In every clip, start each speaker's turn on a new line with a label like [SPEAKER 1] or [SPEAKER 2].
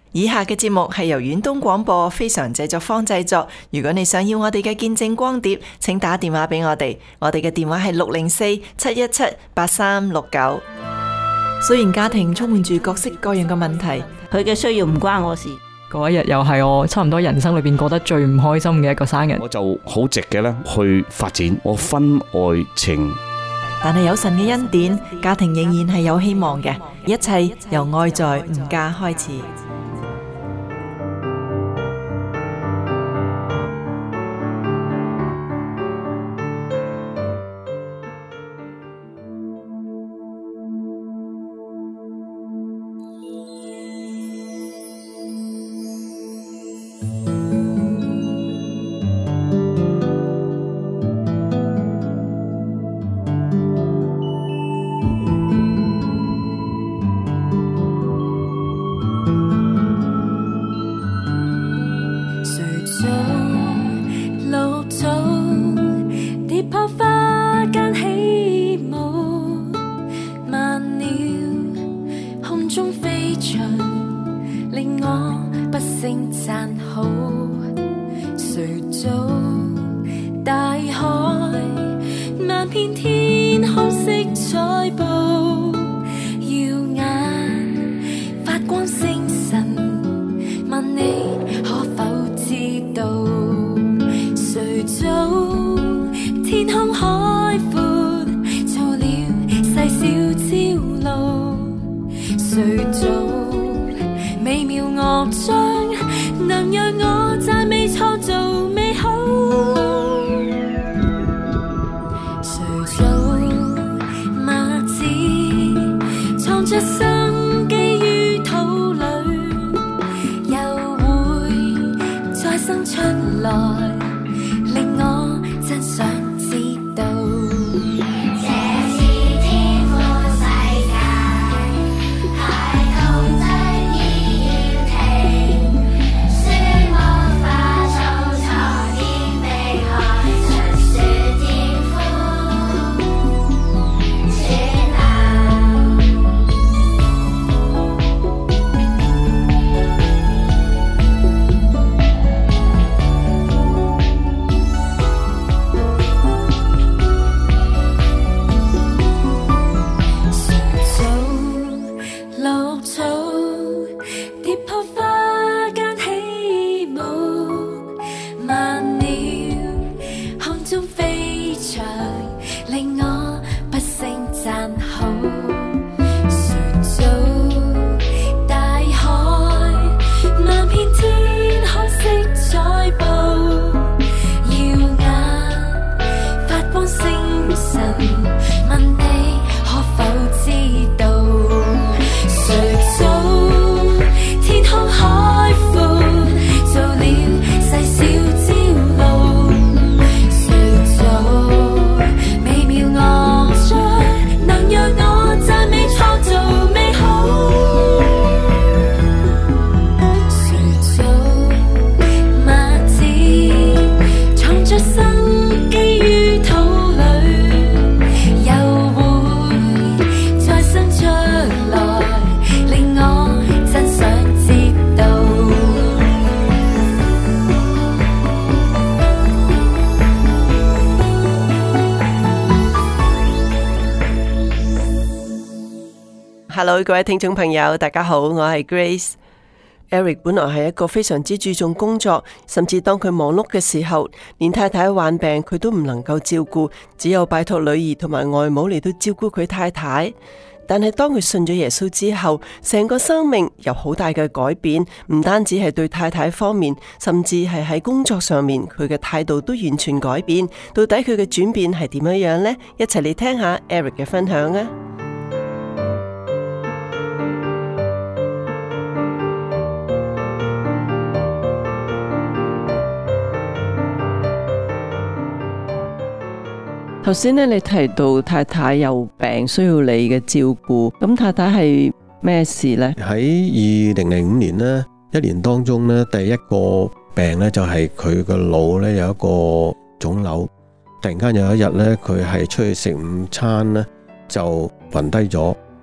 [SPEAKER 1] 以下嘅節目係由遠東廣播非常製作坊製作。如果你想要我哋嘅見證光碟，請打電話俾我哋。我哋嘅電話係604-717-8369。雖然家庭充滿住各式各樣嘅問題，
[SPEAKER 2] 佢嘅需要唔關我事。
[SPEAKER 3] 嗰一日又係我差唔多人生裏邊過得最唔開心嘅一個生日。
[SPEAKER 4] 我就好直嘅咧去發展我婚外情。
[SPEAKER 1] 但係有神嘅恩典，家庭仍然係有希望嘅。一切由愛在吾家開始。
[SPEAKER 5] Hello， 各位聽眾朋友，大家好，我係 Grace。Eric 本來係一個非常之注重工作，甚至當佢忙碌嘅時候，連太太患病佢都唔能夠照顧，只有拜託女兒同埋外母嚟到照顧佢太太。但係當佢信咗耶穌之後，成個生命有好大嘅改變，唔單止係對太太方面，甚至係喺工作上面，佢嘅態度都完全改變。到底佢嘅轉變係點樣呢？一齊嚟聽下 Eric 嘅分享啊！頭先咧，你提到太太有病需要你嘅照顧，咁太太係咩事呢？
[SPEAKER 6] 喺2005年呢，一年當中呢，第一個病呢就係佢個腦呢有一個腫瘤。突然間有一日呢，佢係出去食午餐呢就暈低咗，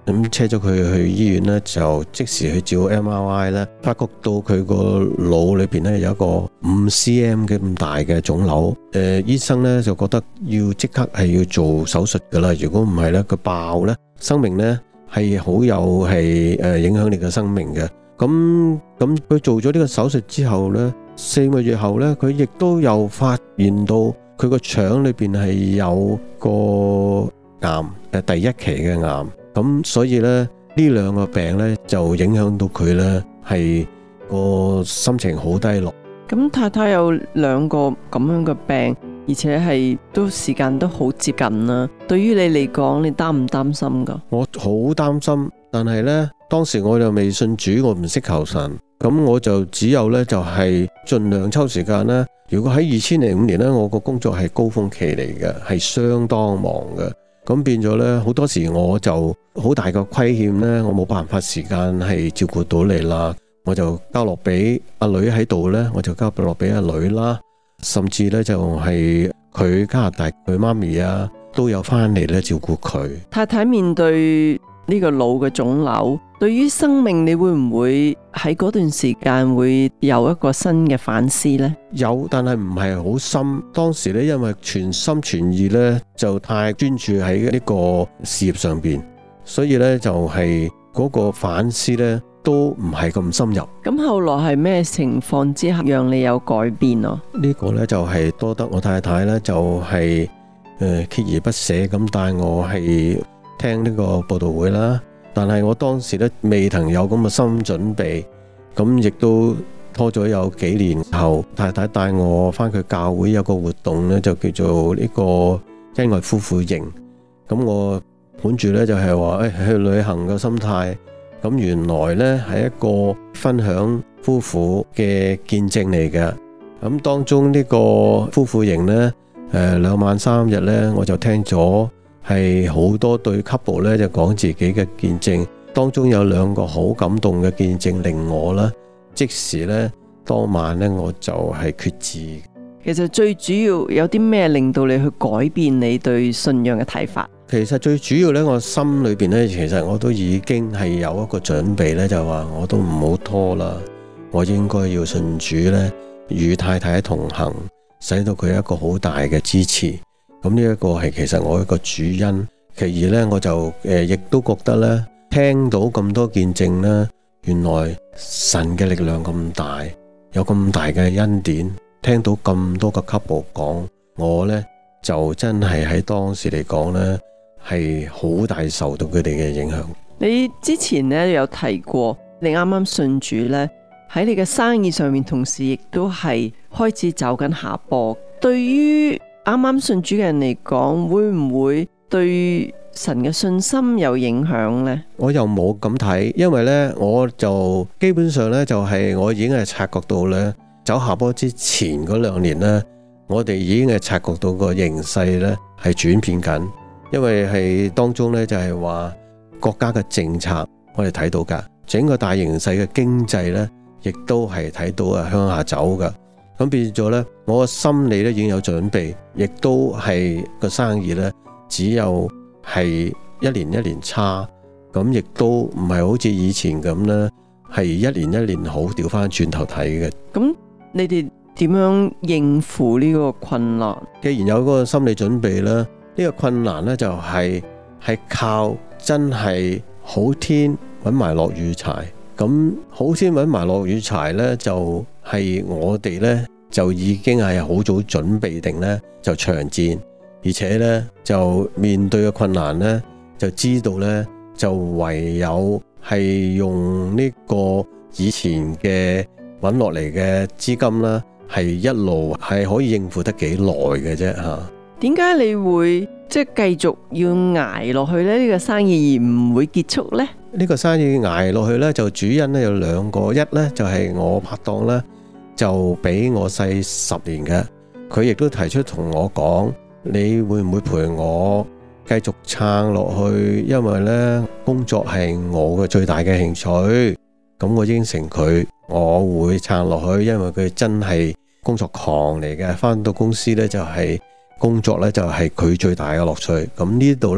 [SPEAKER 6] 咁車咗佢去醫院呢，就即時去照 MRI 呢，發覺到佢個腦裏邊呢有一個5 cm 嘅咁大嘅腫瘤。醫生呢就覺得要即刻係要做手術噶啦，如果唔係呢，佢爆呢，生命呢係好有係影響你嘅生命嘅。咁佢做咗呢個手術之後呢，4個月後呢，佢亦都又發現到佢個腸裏邊係有個癌，第1期嘅癌。咁所以呢，呢2個病呢就影響到佢呢係個心情好低落。
[SPEAKER 5] 咁太太有2個咁樣嘅病，而且係都時間都好接近啦。對於你嚟講，你擔唔擔心噶？
[SPEAKER 6] 我好擔心，但係呢，當時我又未信主，我唔識求神，咁我就只有呢就係盡量抽時間啦。如果喺2005年呢，我個工作係高峰期嚟嘅，係相當忙嘅。咁變咗呢，好多時我就好大個虧欠呢，我冇辦法時間係照顧到你啦，我就交落俾阿女喺度呢，我就交落俾阿女啦，甚至呢，就係佢加拿大佢媽咪啊都有翻嚟呢照顧佢。
[SPEAKER 5] 太太面對呢個腦嘅腫瘤，對於生命你會唔會喺嗰段時間會有一個新嘅反思呢？
[SPEAKER 6] 有，但係唔係好深。當時呢，因為全心全意呢，就太專注喺呢個事業上邊，所以呢，就係嗰個反思呢都唔係咁深入。
[SPEAKER 5] 咁後來係咩情況之下讓你有改變啊？
[SPEAKER 6] 呢個呢，就係多得我太太呢，就係鍥而不捨咁帶我係聽呢個佈道會啦，但係我當時咧未曾有咁嘅心準備，咁亦都拖咗有幾年後，太太帶我翻佢教會有個活動咧，就叫做呢個恩愛夫婦營。咁我本住咧就係話去旅行嘅心態，咁原來咧係一個分享夫婦嘅見證嚟嘅。咁當中呢個夫婦營咧，2晚3日咧，我就聽咗。係好多對 couple 咧就講自己嘅見證，當中有2個好感動嘅見證令我啦，即時咧當晚咧我就係決志。
[SPEAKER 5] 其實最主要有啲咩令到你去改變你對信仰嘅睇法？
[SPEAKER 6] 其實最主要咧，我心裏邊咧，其實我都已經係有一個準備咧，就話我都唔好拖啦，我應該要信主咧，與太太同行，使到佢一個好大嘅支持。咁呢一個係其實我一個主因。其二呢，我就亦都覺得呢，聽到咁多見證呢，原來神嘅力量咁大，有咁大嘅恩典。聽到咁多個 couple 講，我呢就真係喺當時嚟講呢，係好大受到佢哋嘅影響。
[SPEAKER 5] 你之前呢有提過，你啱啱信主呢，喺你嘅生意上面，同時亦都係開始走緊下坡。對於啱啱信主嘅人嚟講，會唔會對神嘅信心有影響呢？
[SPEAKER 6] 我又冇咁睇，因為呢，我就基本上呢，就係我已經係察覺到呢，走下坡之前嗰2年呢，我哋已經係察覺到個形勢呢係轉變緊，因為係當中呢，就係話國家嘅政策我哋睇到噶，整個大形勢嘅經濟呢，亦都係睇到向下走噶。咁變咗呢，我個心理呢已經有準備，亦都係個生意呢，只有係一年差，咁亦都唔係好似以前咁呢，係一年好，調翻轉頭睇嘅。
[SPEAKER 5] 咁你哋點樣應付呢個困難？
[SPEAKER 6] 既然有嗰個心理準備啦，呢個困難呢就係靠真係好天搵埋落雨柴。咁好天搵埋落雨柴呢，就係我哋呢，就已經係好早準備定呢，就長戰，而且呢，就面對嘅困難呢，就知道呢，就唯有係用呢個以前嘅搵落嚟嘅資金啦，係一路係可以應付得幾耐嘅啫吓。
[SPEAKER 5] 點解你會即係繼續要捱落去呢？呢個生意而唔會結束呢？
[SPEAKER 6] 呢個生意捱落去呢，就主因呢有2個，一呢，就係我拍檔呢，就比我細10年嘅，佢亦都提出同我講，你會唔會陪我繼續撐落去？因為呢，工作係我嘅最大嘅興趣。咁我應承佢，我會撐落去，因為佢真係工作狂嚟嘅，返到公司呢，就係工作呢，就係佢最大嘅樂趣。咁呢度呢，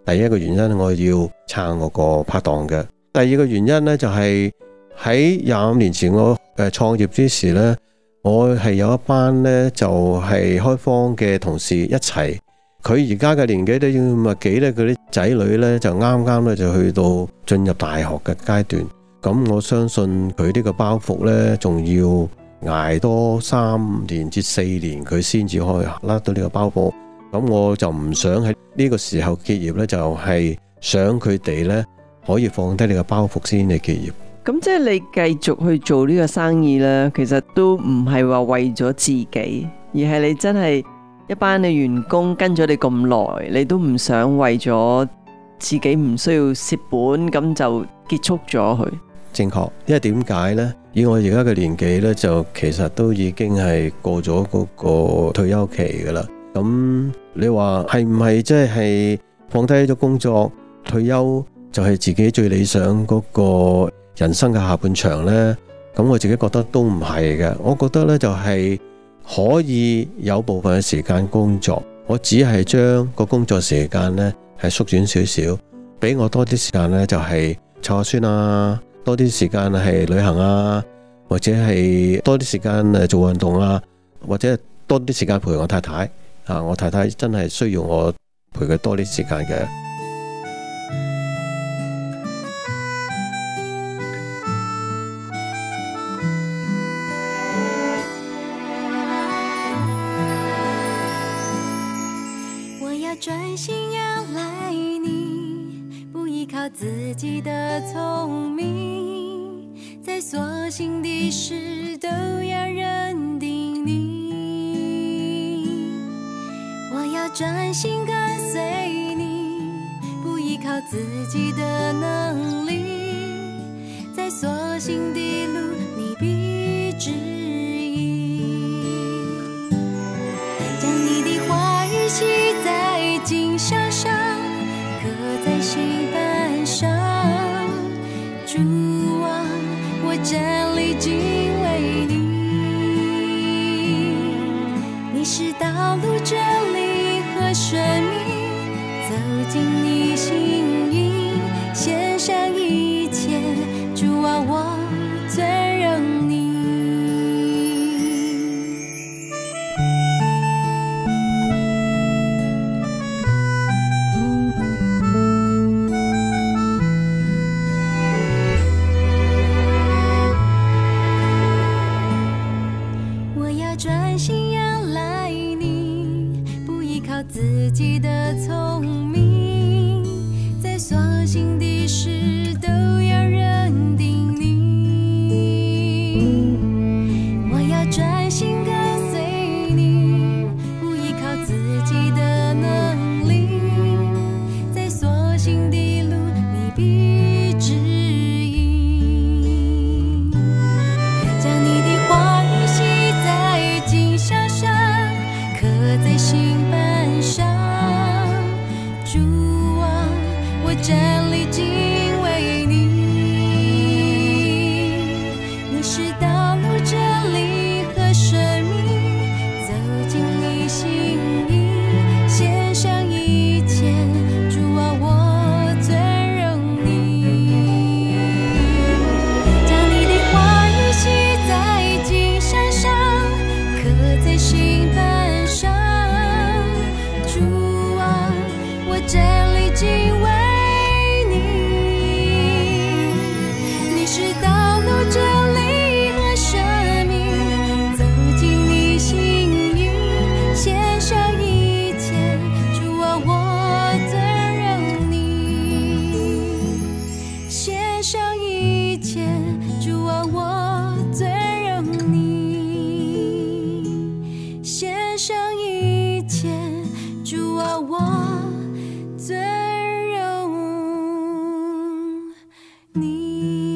[SPEAKER 6] 第一個原因我要撐我個拍檔嘅。第二個原因呢，就係喺25年前我創業之時呢，我係有一班呢，就係開荒嘅同事一齊。佢而家嘅年紀都要50幾咧，佢啲仔女呢，就啱啱咧就去到進入大學嘅階段。咁我相信佢呢個包袱呢，仲要捱多3年至4年，佢先至可以甩到呢個包袱。咁我就唔想喺呢個時候結業呢，就係想佢哋呢可以放低呢個包袱先嚟結業。
[SPEAKER 5] 咁即係你繼續去做呢個生意呢，其實都唔係話為咗自己，而係你真係一班嘅員工跟咗你咁耐，你都唔想為咗自己唔需要蝕本，咁就結束咗佢。
[SPEAKER 6] 正確，因為點解呢？以我而家嘅年紀呢，就其實都已經係過咗嗰個退休期噶啦。咁你話係唔係即係放低咗工作退休就係自己最理想嗰個人生嘅下半場呢？咁我自己覺得都唔係嘅。我覺得呢，就係可以有部分嘅時間工作，我只係將個工作時間呢係縮短少少，俾我多啲時間呢，就係湊下孫啊，多啲時間係旅行啊，或者係多啲時間做運動啊，或者多啲時間陪我太太啊。我太太真係需要我陪佢多啲時間嘅。
[SPEAKER 7] 我要專心仰賴你，不依靠自己的聰明，在所行的事都要認定你。我要專心跟隨你，不依靠自己的能力，在所行的路你必指引。將你的話語寫在經上，刻在心版上。主啊，我站立敬畏你，你是道路真理和生命，走進你心意，獻上一切，主啊，我尊榮你。我要專心仰賴你，不依靠自己的聰明，在所行的事都要認定你。我要專心跟隨你，不依靠自己的能力，在所行的路你必指引。將你的話語寫在經上，刻在心版上。主啊，我站立敬畏你，你是道路真理和生命，走進你心意，獻上一切，主啊，我尊榮你。將你的話語寫在經上，刻在心版上。主啊，我站立敬畏你，你是道路真理和生命，走進你心意，獻上一切，主啊，我尊榮你，獻上一切，主啊，我尊榮你，獻上一切，主啊，我尊榮你。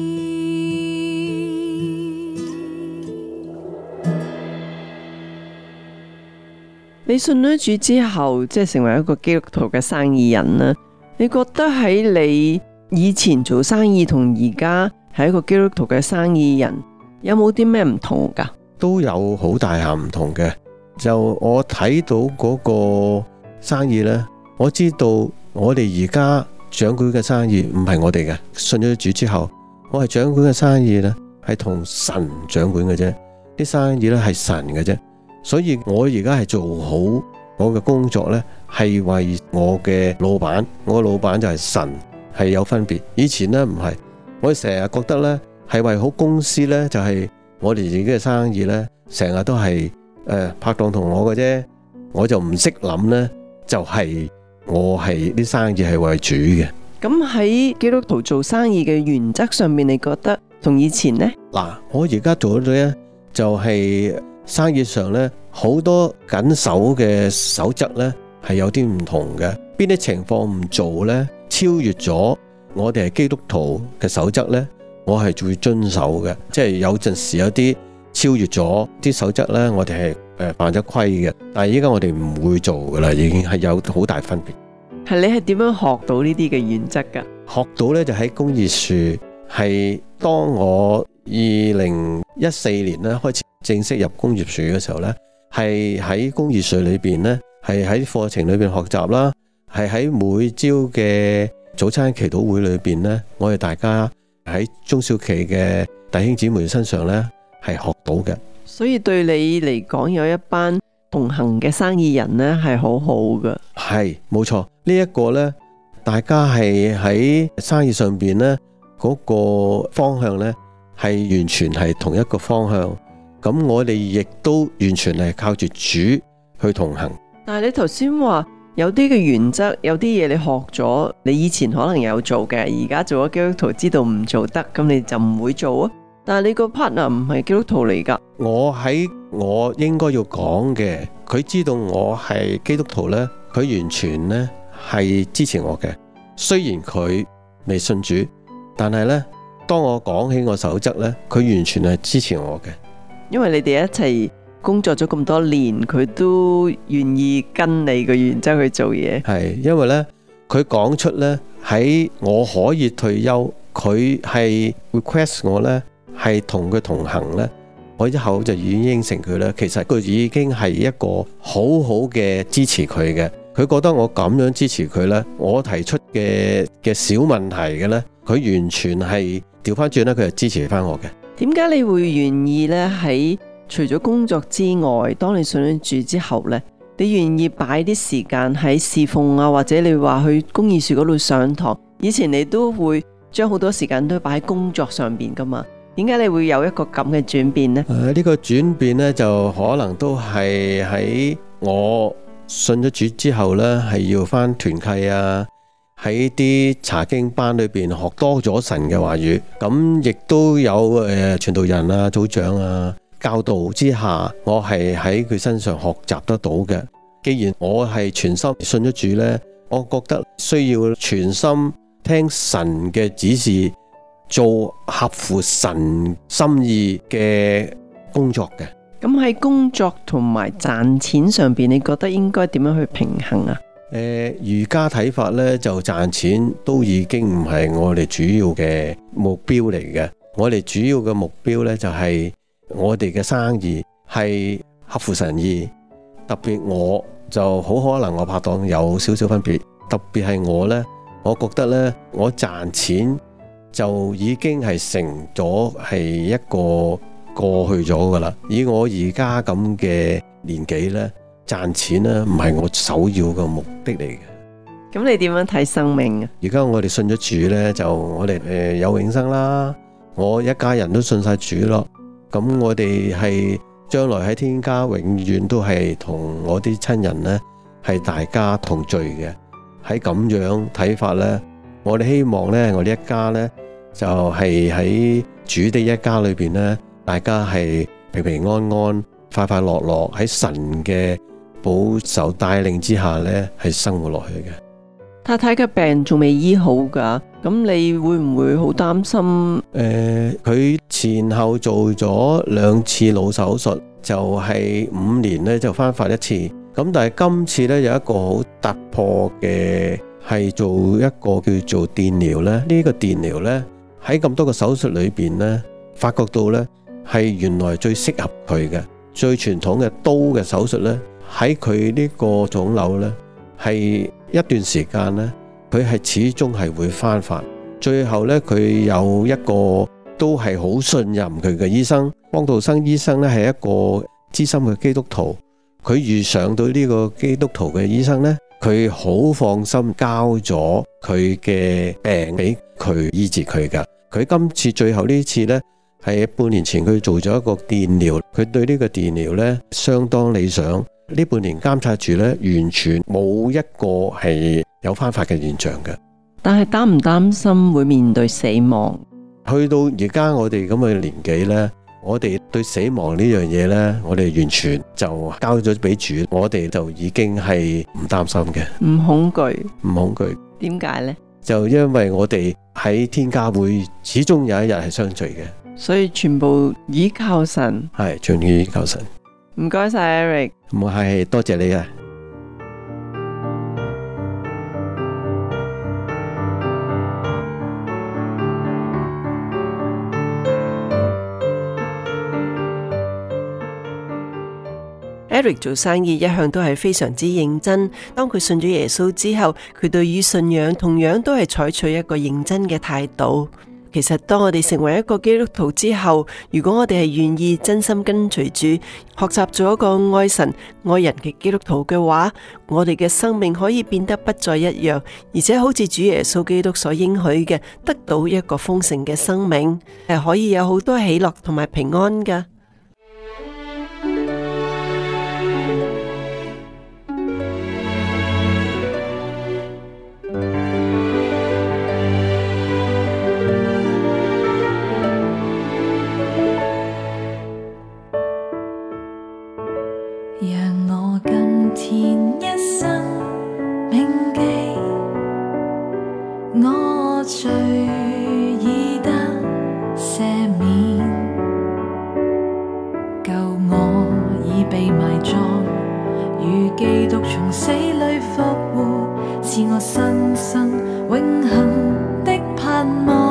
[SPEAKER 5] 你信咗主之後，即係成為一個基督徒嘅生意人啦。你覺得喺你以前做生意同而家係一個基督徒嘅生意人，有冇啲咩唔同㗎？
[SPEAKER 6] 都有好大下唔同嘅。就我睇到嗰個生意呢，我知道我哋而家掌管嘅生意唔係我哋嘅，信咗主之後，我係掌管嘅生意呢，係同神掌管嘅啫，啲生意呢係神嘅啫，所以我而家係做好我嘅工作呢，係為我嘅老闆，我嘅老闆就係神，係有分別。以前呢唔係，我成日覺得呢係為好公司呢，就係我哋自己嘅生意呢，成日都係拍檔同我嘅啫，我就唔識諗呢，就係我係啲生意係為主嘅。
[SPEAKER 5] 咁喺基督徒做生意嘅原則上面，你覺得同以前呢？
[SPEAKER 6] 嗱，我而家做到呢，就係生意上呢，好多緊守嘅守則呢係有啲唔同嘅。邊啲情況唔做呢？超越咗我哋係基督徒嘅守則呢，我係會遵守嘅。即係有陣時有啲超越咗啲守則呢，我哋係犯咗規嘅。但係依家我哋唔會做噶啦，已經係有好大分別。
[SPEAKER 5] 係你係點樣學到呢啲嘅原則噶？
[SPEAKER 6] 學到呢，就喺公義樹，係當我2014年咧開始正式入工業樹嘅時候呢，係喺工業樹裏邊呢，係喺課程裏邊學習啦，係喺每朝嘅早餐祈禱會裏邊呢，我哋大家喺中小企嘅弟兄姊妹身上呢，係學到嘅。
[SPEAKER 5] 所以對你嚟講，有一班同行嘅生意人呢，係好好嘅。
[SPEAKER 6] 係冇錯，呢一個呢，大家係喺生意上邊呢，嗰個方向呢，係完全係同一個方向。咁我哋亦都完全係靠住主去同行。
[SPEAKER 5] 但係你頭先話有啲嘅原則，有啲嘢你學咗，你以前可能有做嘅，而家做咗基督徒知道唔做得，咁你就唔會做啊。但係你個 partner 唔係基督徒嚟噶。
[SPEAKER 6] 我應該要講嘅，佢知道我係基督徒呢，佢完全呢係支持我嘅。雖然佢未信主，但係呢，當我講起我守則呢，佢完全係支持我嘅。
[SPEAKER 5] 因為你哋一齊工作咗咁多年，佢都願意跟你嘅原則去做嘢。
[SPEAKER 6] 係因為呢，佢講出呢，喺我可以退休，佢係 request 我呢，係同佢同行呢，我一口就已經應承佢啦。其實佢已經係一個好好嘅支持佢嘅。佢覺得我咁樣支持佢呢，我提出嘅小問題嘅呢，佢完全係調翻轉呢，佢就支持翻我嘅。
[SPEAKER 5] 點解你會願意呢？喺除咗工作之外，當你信咗主之後呢，你願意擺啲時間喺侍奉啊，或者你話去公義樹嗰度上堂？以前你都會將好多時間都擺喺工作上邊噶嘛？點解你會有一個咁嘅轉變呢？
[SPEAKER 6] 呢個轉變呢，就可能都係喺我信咗主之後呢，係要翻團契啊，喺啲查經班裏邊學多咗神嘅話語，咁亦都有傳道人啊、組長啊教導之下，我係喺佢身上學習得到嘅。既然我係全心信咗主呢，我覺得需要全心聽神嘅指示，做合乎神心意嘅工作嘅。
[SPEAKER 5] 咁喺工作同埋賺錢上邊，你覺得應該點樣去平衡啊？
[SPEAKER 6] 儒家睇法呢，就賺錢都已經唔係我哋主要嘅目標嚟嘅。我哋主要嘅目標呢，就係我哋嘅生意係合乎神意。特別我就好可能我拍檔有少少分別，特別係我呢，我覺得呢，我賺錢就已經係成咗係一個過去咗噶啦。以我而家咁嘅年紀呢，賺錢呢唔係我首要嘅目的嚟嘅。
[SPEAKER 5] 咁你點樣睇生命啊？
[SPEAKER 6] 而家我哋信咗主呢，就我哋有永生啦。我一家人都信晒主咯。咁我哋係將來喺天家永遠都係同我啲親人呢係大家同聚嘅。喺咁樣睇法呢，我哋希望呢，我哋一家呢，就係喺主的一家裏邊呢，大家係平平安安、快快樂樂喺神嘅保守帶領之下呢，係生活落去嘅。
[SPEAKER 5] 太太嘅病仲未醫好噶，咁你會唔會好擔心？
[SPEAKER 6] 佢前後做咗2次腦手術，就係5年呢就翻發一次。咁但係今次呢，有一個好突破嘅，係做一個叫做電療呢。呢個電療呢，喺咁多個手術裏邊呢，發覺到呢係原來最適合佢嘅。最傳統嘅刀嘅手術呢，喺佢呢個腫瘤呢，係一段時間呢佢係始終係會翻發。最後呢，佢有一個都係好信任佢嘅醫生，汪道生醫生呢係一個資深嘅基督徒。佢遇上到呢個基督徒嘅醫生呢，佢好放心交咗佢嘅病俾佢醫治佢噶。佢今次最後呢次呢，係半年前佢做咗一個電療，佢對呢個電療呢相當理想。呢半年監察住呢，完全冇一個係有翻發嘅現象嘅。
[SPEAKER 5] 但係擔唔擔心會面對死亡？
[SPEAKER 6] 去到而家我哋咁嘅年紀呢，我哋對死亡呢樣嘢呢，我哋完全就交咗俾主，我哋就已經係唔擔心嘅，
[SPEAKER 5] 唔恐懼。
[SPEAKER 6] 唔恐懼。
[SPEAKER 5] 點解呢？
[SPEAKER 6] 就因為我哋喺天家會始終有一日係相聚嘅，
[SPEAKER 5] 所以全部依靠神。
[SPEAKER 6] 係全意依靠神。
[SPEAKER 5] 唔該晒 Eric。
[SPEAKER 6] 唔係，多謝你啊。
[SPEAKER 5] Eric 做生意一向都係非常之認真。當佢信咗耶穌之後，佢對於信仰同樣都係採取一個認真嘅態度。其實當我哋成為一個基督徒之後，如果我哋係願意真心跟隨主，學習做一個愛神愛人嘅基督徒嘅話，我哋嘅生命可以變得不再一樣，而且好似主耶穌基督所應許嘅，得到一個豐盛嘅生命，係可以有好多喜樂同埋平安㗎。
[SPEAKER 7] 讓我今天一生銘記，我罪已得赦免，舊我已被埋葬，與基督從死裏復活，是我新生永恆的盼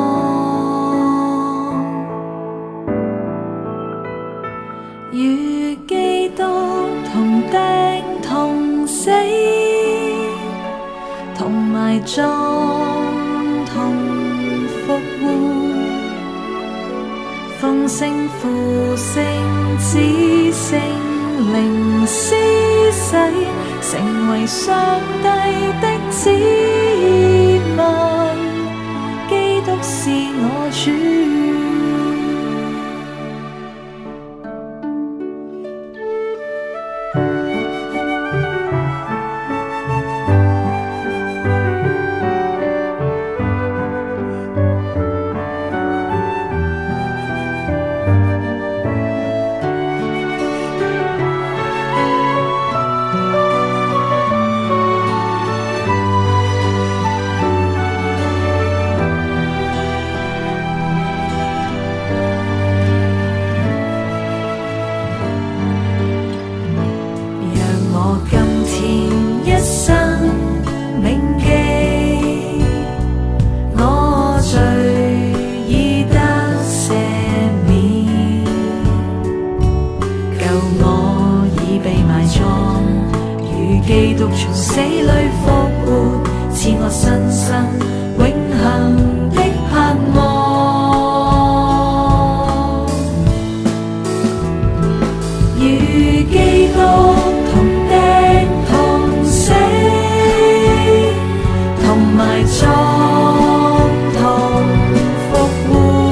[SPEAKER 7] 望，與基督同釘同死，同埋葬同復活，奉聖父聖子聖靈施洗，成為上帝的子民，基督是我主。基督從死裏復活，賜我新生永恆的盼望，與基督同釘同死，同埋葬同復活，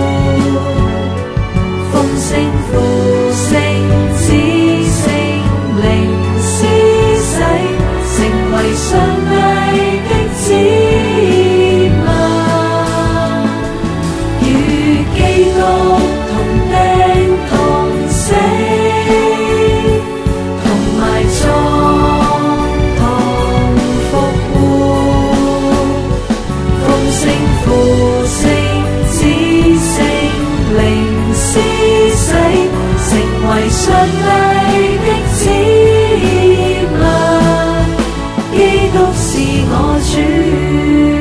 [SPEAKER 7] 奉聖父聖子聖靈施洗，成為上帝的子民，與基督同釘同死，同埋葬同復活，奉聖父聖子聖靈施洗，成為上帝的子民。基督是我主。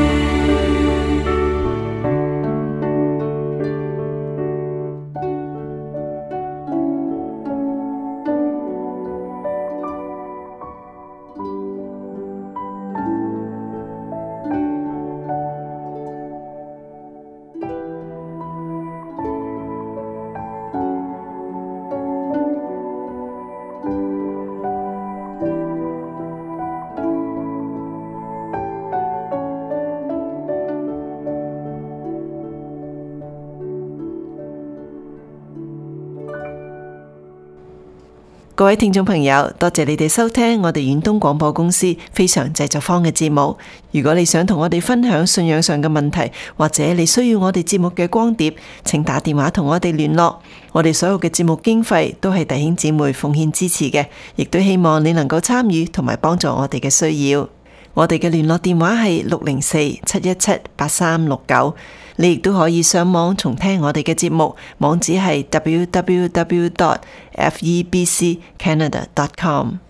[SPEAKER 1] 各位聽眾朋友，多謝你哋收聽我哋遠東廣播公司非常製作坊嘅節目。如果你想同我哋分享信仰上嘅問題，或者你需要我哋節目嘅光碟，請打電話同我哋聯絡。我哋所有嘅節目經費都係弟兄姊妹奉獻支持嘅，亦都希望你能夠參與同埋幫助我哋嘅需要。我哋嘅聯絡電話係604-717-8369。你亦都可以上網重聽我哋嘅節目，網址係www.febccanada.com。